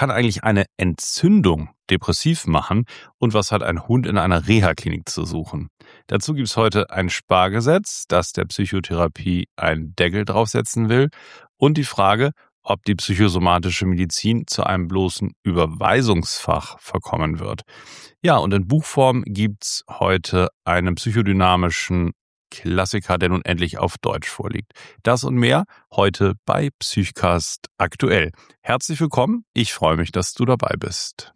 kann eigentlich eine Entzündung depressiv machen und was hat ein Hund in einer Reha-Klinik zu suchen? Dazu gibt es heute ein Spargesetz, das der Psychotherapie einen Deckel draufsetzen will und die Frage, ob die psychosomatische Medizin zu einem bloßen Überweisungsfach verkommen wird. Ja, und in Buchform gibt's heute einen psychodynamischen Klassiker, der nun endlich auf Deutsch vorliegt. Das und mehr heute bei Psychcast aktuell. Herzlich willkommen, ich freue mich, dass du dabei bist.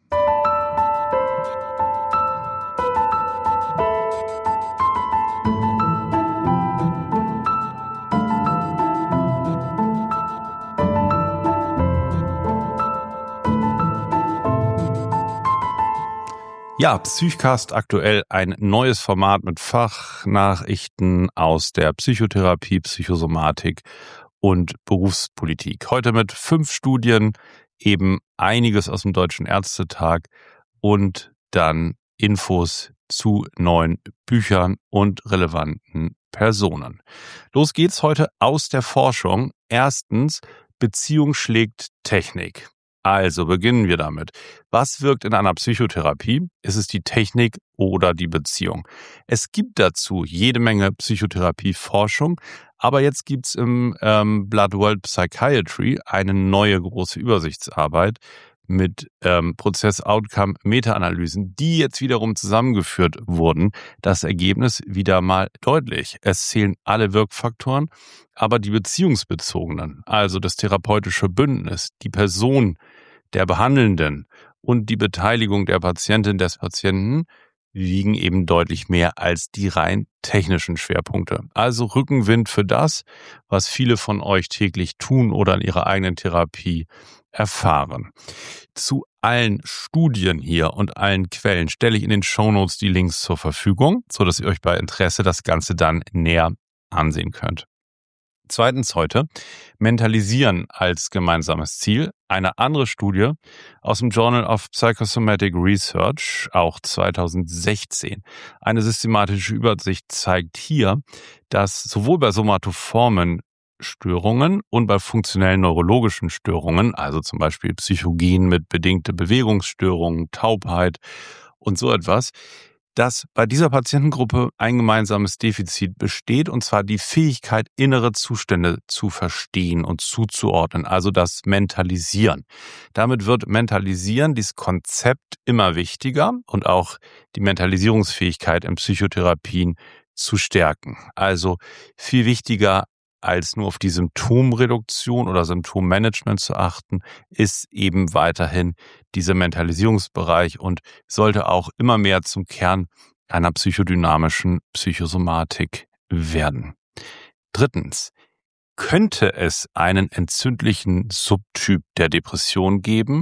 Ja, Psychcast aktuell, ein neues Format mit Fachnachrichten aus der Psychotherapie, Psychosomatik und Berufspolitik. Heute mit 5 Studien, eben einiges aus dem Deutschen Ärztetag und dann Infos zu neuen Büchern und relevanten Personen. Los geht's heute aus der Forschung. Erstens, Beziehung schlägt Technik. Also beginnen wir damit. Was wirkt in einer Psychotherapie? Ist es die Technik oder die Beziehung? Es gibt dazu jede Menge Psychotherapieforschung, aber jetzt gibt's im Blood World Psychiatry eine neue große Übersichtsarbeit mit Prozess-Outcome-Meta-Analysen, die jetzt wiederum zusammengeführt wurden. Das Ergebnis wieder mal deutlich. Es zählen alle Wirkfaktoren, aber die beziehungsbezogenen, also das therapeutische Bündnis, die Person der Behandelnden und die Beteiligung der Patientin, des Patienten wiegen eben deutlich mehr als die rein technischen Schwerpunkte. Also Rückenwind für das, was viele von euch täglich tun oder in ihrer eigenen Therapie erfahren. Zu allen Studien hier und allen Quellen stelle ich in den Shownotes die Links zur Verfügung, sodass ihr euch bei Interesse das Ganze dann näher ansehen könnt. Zweitens heute Mentalisieren als gemeinsames Ziel. Eine andere Studie aus dem Journal of Psychosomatic Research, auch 2016. Eine systematische Übersicht zeigt hier, dass sowohl bei somatoformen Störungen und bei funktionellen neurologischen Störungen, also zum Beispiel Psychogen mit bedingte Bewegungsstörungen, Taubheit und so etwas, dass bei dieser Patientengruppe ein gemeinsames Defizit besteht, und zwar die Fähigkeit, innere Zustände zu verstehen und zuzuordnen, also das Mentalisieren. Damit wird Mentalisieren, dieses Konzept, immer wichtiger und auch die Mentalisierungsfähigkeit in Psychotherapien zu stärken. Also viel wichtiger als nur auf die Symptomreduktion oder Symptommanagement zu achten, ist eben weiterhin dieser Mentalisierungsbereich und sollte auch immer mehr zum Kern einer psychodynamischen Psychosomatik werden. Drittens, könnte es einen entzündlichen Subtyp der Depression geben?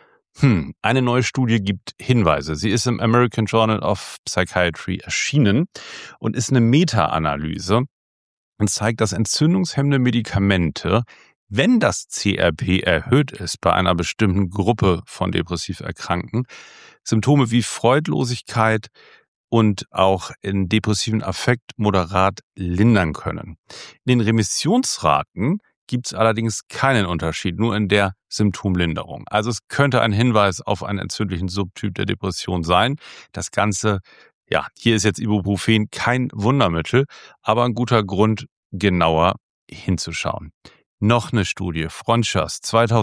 Eine neue Studie gibt Hinweise. Sie ist im American Journal of Psychiatry erschienen und ist eine Meta-Analyse und zeigt, dass entzündungshemmende Medikamente, wenn das CRP erhöht ist bei einer bestimmten Gruppe von depressiv Erkrankten, Symptome wie Freudlosigkeit und auch in depressiven Affekt moderat lindern können. In den Remissionsraten gibt es allerdings keinen Unterschied, nur in der Symptomlinderung. Also es könnte ein Hinweis auf einen entzündlichen Subtyp der Depression sein. Das Ganze, ja, hier ist jetzt Ibuprofen kein Wundermittel, aber ein guter Grund, genauer hinzuschauen. Noch eine Studie, Frontiers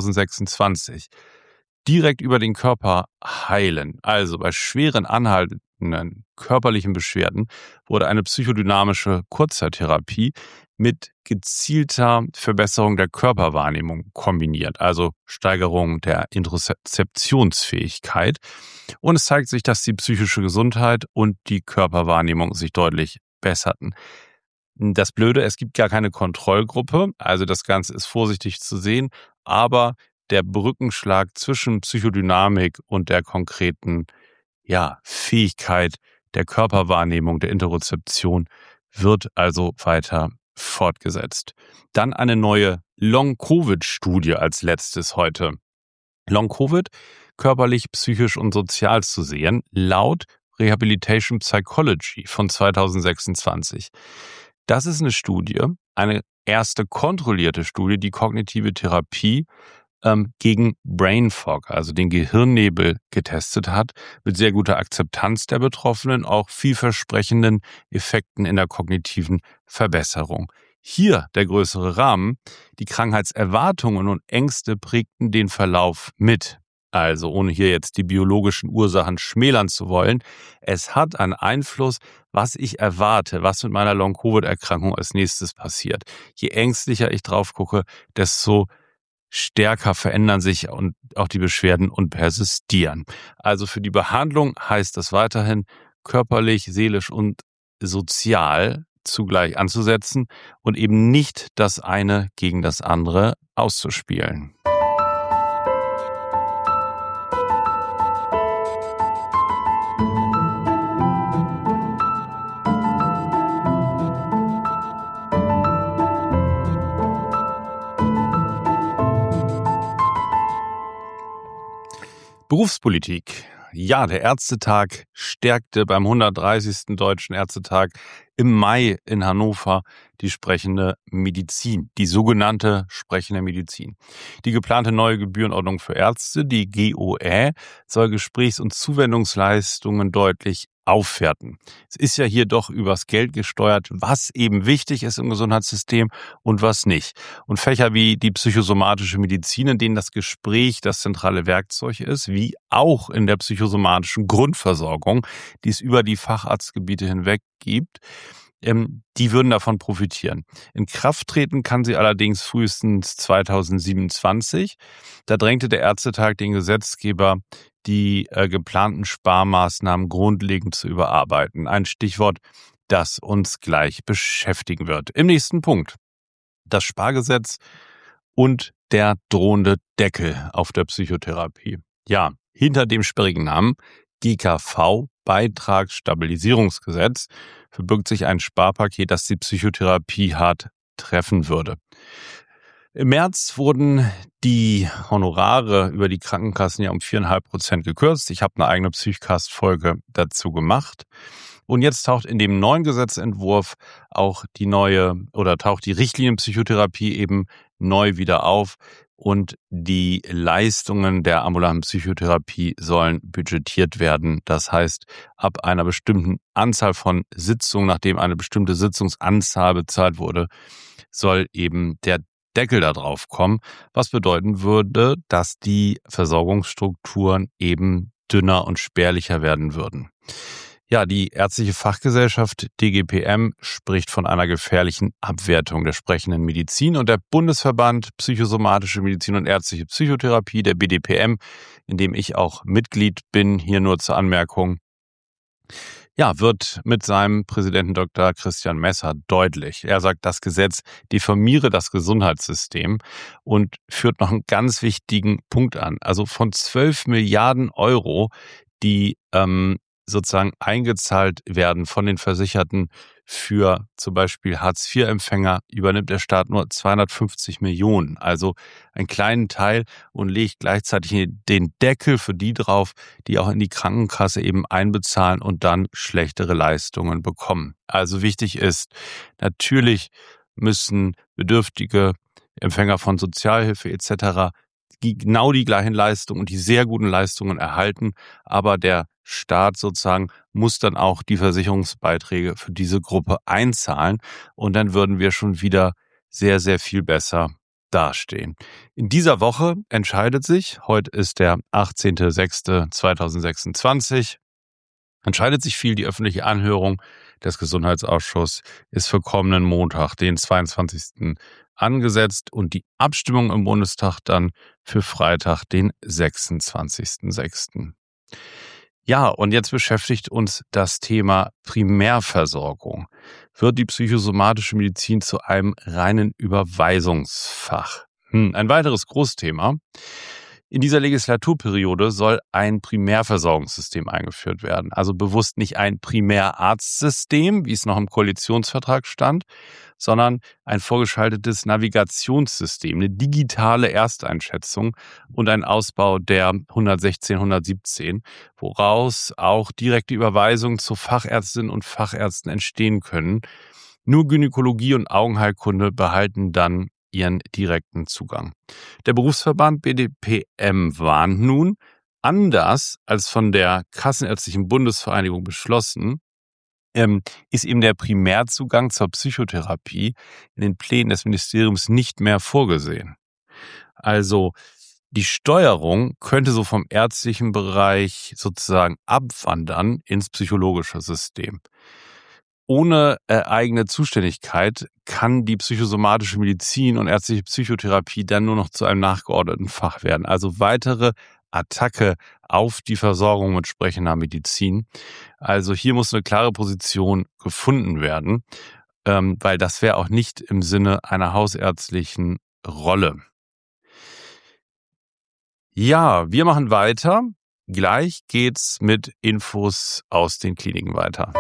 2026. Direkt über den Körper heilen, also bei schweren anhaltenden körperlichen Beschwerden, wurde eine psychodynamische Kurzzeittherapie mit gezielter Verbesserung der Körperwahrnehmung kombiniert, also Steigerung der Interozeptionsfähigkeit. Und es zeigt sich, dass die psychische Gesundheit und die Körperwahrnehmung sich deutlich besserten. Das Blöde, es gibt gar keine Kontrollgruppe, also das Ganze ist vorsichtig zu sehen, aber der Brückenschlag zwischen Psychodynamik und der konkreten Fähigkeit der Körperwahrnehmung, der Interozeption wird also weiter fortgesetzt. Dann eine neue Long-Covid-Studie als letztes heute. Long-Covid, körperlich, psychisch und sozial zu sehen, laut Rehabilitation Psychology von 2026. Das ist eine Studie, eine erste kontrollierte Studie, die kognitive Therapie gegen Brain Fog, also den Gehirnnebel, getestet hat, mit sehr guter Akzeptanz der Betroffenen, auch vielversprechenden Effekten in der kognitiven Verbesserung. Hier der größere Rahmen: die Krankheitserwartungen und Ängste prägten den Verlauf mit. Also, ohne hier jetzt die biologischen Ursachen schmälern zu wollen, es hat einen Einfluss, was ich erwarte, was mit meiner Long-Covid-Erkrankung als nächstes passiert. Je ängstlicher ich drauf gucke, desto stärker verändern sich und auch die Beschwerden und persistieren. Also für die Behandlung heißt das weiterhin, körperlich, seelisch und sozial zugleich anzusetzen und eben nicht das eine gegen das andere auszuspielen. Berufspolitik. Ja, der Ärztetag stärkte beim 130. Deutschen Ärztetag im Mai in Hannover die sprechende Medizin, die sogenannte sprechende Medizin. Die geplante neue Gebührenordnung für Ärzte, die GOE, soll Gesprächs- und Zuwendungsleistungen deutlich aufwerten. Es ist ja hier doch übers Geld gesteuert, was eben wichtig ist im Gesundheitssystem und was nicht. Und Fächer wie die psychosomatische Medizin, in denen das Gespräch das zentrale Werkzeug ist, wie auch in der psychosomatischen Grundversorgung, die es über die Facharztgebiete hinweg gibt, die würden davon profitieren. In Kraft treten kann sie allerdings frühestens 2027. Da drängte der Ärztetag den Gesetzgeber, die geplanten Sparmaßnahmen grundlegend zu überarbeiten. Ein Stichwort, das uns gleich beschäftigen wird. Im nächsten Punkt: das Spargesetz und der drohende Deckel auf der Psychotherapie. Ja, hinter dem sperrigen Namen GKV, Beitragsstabilisierungsgesetz, verbirgt sich ein Sparpaket, das die Psychotherapie hart treffen würde. Im März wurden die Honorare über die Krankenkassen ja um 4,5% gekürzt. Ich habe eine eigene Psychcast-Folge dazu gemacht. Und jetzt taucht in dem neuen Gesetzentwurf auch taucht die Richtlinienpsychotherapie eben neu wieder auf. Und die Leistungen der ambulanten Psychotherapie sollen budgetiert werden. Das heißt, ab einer bestimmten Anzahl von Sitzungen, nachdem eine bestimmte Sitzungsanzahl bezahlt wurde, soll eben der Deckel da drauf kommen, was bedeuten würde, dass die Versorgungsstrukturen eben dünner und spärlicher werden würden. Ja, die Ärztliche Fachgesellschaft DGPM spricht von einer gefährlichen Abwertung der sprechenden Medizin, und der Bundesverband Psychosomatische Medizin und Ärztliche Psychotherapie, der BDPM, in dem ich auch Mitglied bin, hier nur zur Anmerkung, ja, wird mit seinem Präsidenten Dr. Christian Messer deutlich. Er sagt, das Gesetz diffamiere das Gesundheitssystem und führt noch einen ganz wichtigen Punkt an. Also von 12 Milliarden Euro, die sozusagen eingezahlt werden von den Versicherten für zum Beispiel Hartz-IV-Empfänger, übernimmt der Staat nur 250 Millionen, also einen kleinen Teil, und legt gleichzeitig den Deckel für die drauf, die auch in die Krankenkasse eben einbezahlen und dann schlechtere Leistungen bekommen. Also wichtig ist, natürlich müssen bedürftige Empfänger von Sozialhilfe etc. genau die gleichen Leistungen und die sehr guten Leistungen erhalten, aber der Staat sozusagen muss dann auch die Versicherungsbeiträge für diese Gruppe einzahlen, und dann würden wir schon wieder sehr, sehr viel besser dastehen. In dieser Woche entscheidet sich, heute ist der 18.06.2026, entscheidet sich viel. Die öffentliche Anhörung des Gesundheitsausschusses ist für kommenden Montag, den 22. angesetzt, und die Abstimmung im Bundestag dann für Freitag, den 26.06. Ja, und jetzt beschäftigt uns das Thema Primärversorgung. Wird die psychosomatische Medizin zu einem reinen Überweisungsfach? Ein weiteres Großthema. In dieser Legislaturperiode soll ein Primärversorgungssystem eingeführt werden. Also bewusst nicht ein Primärarztsystem, wie es noch im Koalitionsvertrag stand, sondern ein vorgeschaltetes Navigationssystem, eine digitale Ersteinschätzung und ein Ausbau der 116, 117, woraus auch direkte Überweisungen zu Fachärztinnen und Fachärzten entstehen können. Nur Gynäkologie und Augenheilkunde behalten dann ihren direkten Zugang. Der Berufsverband BDPM warnt nun, anders als von der Kassenärztlichen Bundesvereinigung beschlossen, ist eben der Primärzugang zur Psychotherapie in den Plänen des Ministeriums nicht mehr vorgesehen. Also die Steuerung könnte so vom ärztlichen Bereich sozusagen abwandern ins psychologische System. Ohne eigene Zuständigkeit kann die psychosomatische Medizin und ärztliche Psychotherapie dann nur noch zu einem nachgeordneten Fach werden. Also weitere Attacke auf die Versorgung mit sprechender Medizin. Also hier muss eine klare Position gefunden werden, weil das wäre auch nicht im Sinne einer hausärztlichen Rolle. Ja, wir machen weiter. Gleich geht's mit Infos aus den Kliniken weiter.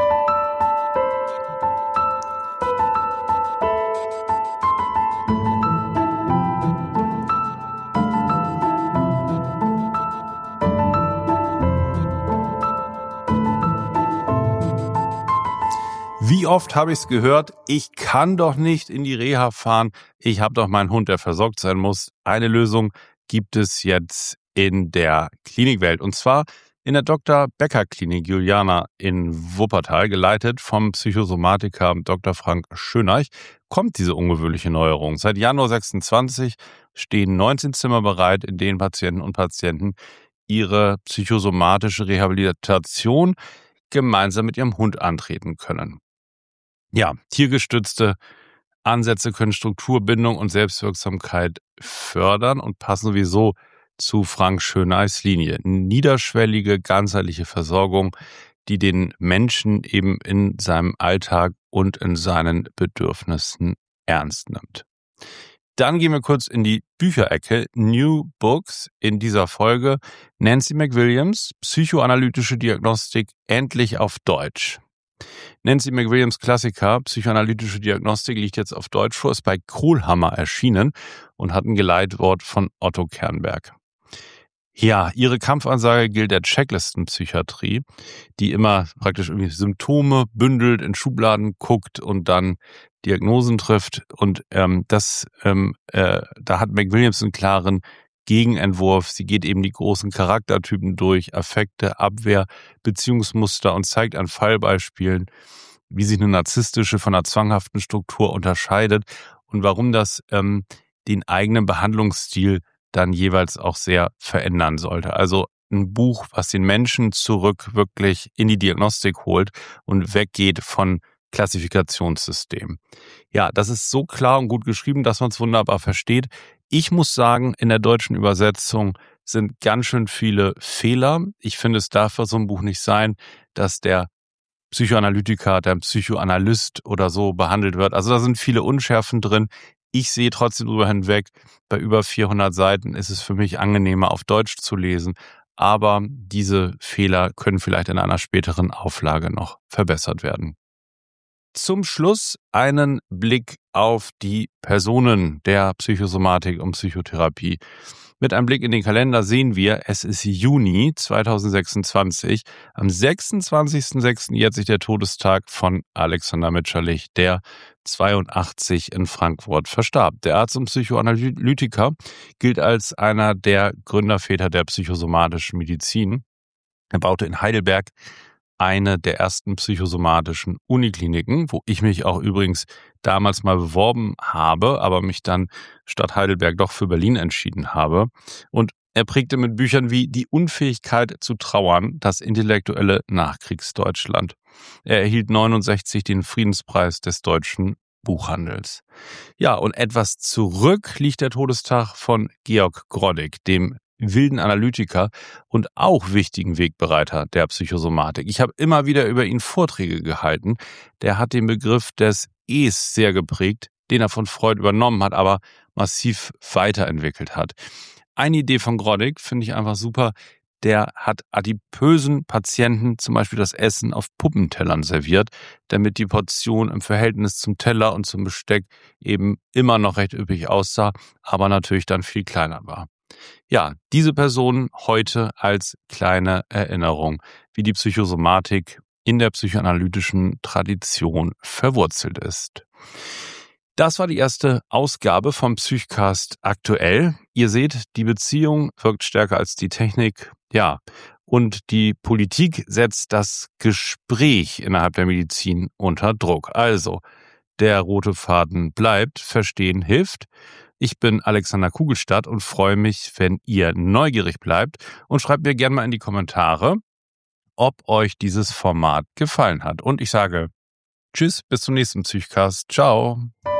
Wie oft habe ich es gehört, ich kann doch nicht in die Reha fahren, ich habe doch meinen Hund, der versorgt sein muss. Eine Lösung gibt es jetzt in der Klinikwelt, und zwar in der Dr. Becker Klinik Juliana in Wuppertal, geleitet vom Psychosomatiker Dr. Frank Schöneich, kommt diese ungewöhnliche Neuerung. Seit Januar 26 stehen 19 Zimmer bereit, in denen Patienten und Patienten ihre psychosomatische Rehabilitation gemeinsam mit ihrem Hund antreten können. Ja, tiergestützte Ansätze können Strukturbindung und Selbstwirksamkeit fördern und passen sowieso zu Frank Schöneichs Linie. Niederschwellige, ganzheitliche Versorgung, die den Menschen eben in seinem Alltag und in seinen Bedürfnissen ernst nimmt. Dann gehen wir kurz in die Bücherecke. New Books in dieser Folge. Nancy McWilliams, Psychoanalytische Diagnostik, endlich auf Deutsch. Nancy McWilliams Klassiker, Psychoanalytische Diagnostik, liegt jetzt auf Deutsch vor, ist bei Kohlhammer erschienen und hat ein Geleitwort von Otto Kernberg. Ja, ihre Kampfansage gilt der Checklistenpsychiatrie, die immer praktisch irgendwie Symptome bündelt, in Schubladen guckt und dann Diagnosen trifft. Und da hat McWilliams einen klaren Gegenentwurf. Sie geht eben die großen Charaktertypen durch, Affekte, Abwehr, Beziehungsmuster und zeigt an Fallbeispielen, wie sich eine narzisstische von einer zwanghaften Struktur unterscheidet und warum das den eigenen Behandlungsstil dann jeweils auch sehr verändern sollte. Also ein Buch, was den Menschen zurück wirklich in die Diagnostik holt und weggeht von Klassifikationssystemen. Ja, das ist so klar und gut geschrieben, dass man es wunderbar versteht. Ich muss sagen, in der deutschen Übersetzung sind ganz schön viele Fehler. Ich finde, es darf für so ein Buch nicht sein, dass der Psychoanalytiker, der Psychoanalyst oder so behandelt wird. Also da sind viele Unschärfen drin. Ich sehe trotzdem drüber hinweg. Bei über 400 Seiten ist es für mich angenehmer, auf Deutsch zu lesen. Aber diese Fehler können vielleicht in einer späteren Auflage noch verbessert werden. Zum Schluss einen Blick auf die Personen der Psychosomatik und Psychotherapie. Mit einem Blick in den Kalender sehen wir, es ist Juni 2026. Am 26.06. jährt sich der Todestag von Alexander Mitscherlich, der 82 in Frankfurt verstarb. Der Arzt und Psychoanalytiker gilt als einer der Gründerväter der psychosomatischen Medizin. Er baute in Heidelberg eine der ersten psychosomatischen Unikliniken, wo ich mich auch übrigens damals mal beworben habe, aber mich dann statt Heidelberg doch für Berlin entschieden habe. Und er prägte mit Büchern wie Die Unfähigkeit zu trauern das intellektuelle Nachkriegsdeutschland. Er erhielt 69 den Friedenspreis des deutschen Buchhandels. Ja, und etwas zurück liegt der Todestag von Georg Groddig, dem wilden Analytiker und auch wichtigen Wegbereiter der Psychosomatik. Ich habe immer wieder über ihn Vorträge gehalten. Der hat den Begriff des Es sehr geprägt, den er von Freud übernommen hat, aber massiv weiterentwickelt hat. Eine Idee von Groddig finde ich einfach super. Der hat adipösen Patienten zum Beispiel das Essen auf Puppentellern serviert, damit die Portion im Verhältnis zum Teller und zum Besteck eben immer noch recht üppig aussah, aber natürlich dann viel kleiner war. Ja, diese Person heute als kleine Erinnerung, wie die Psychosomatik in der psychoanalytischen Tradition verwurzelt ist. Das war die erste Ausgabe vom Psychcast aktuell. Ihr seht, die Beziehung wirkt stärker als die Technik. Ja, und die Politik setzt das Gespräch innerhalb der Medizin unter Druck. Also, der rote Faden bleibt, verstehen hilft. Ich bin Alexander Kugelstadt und freue mich, wenn ihr neugierig bleibt und schreibt mir gerne mal in die Kommentare, ob euch dieses Format gefallen hat. Und ich sage Tschüss, bis zum nächsten Psychcast. Ciao.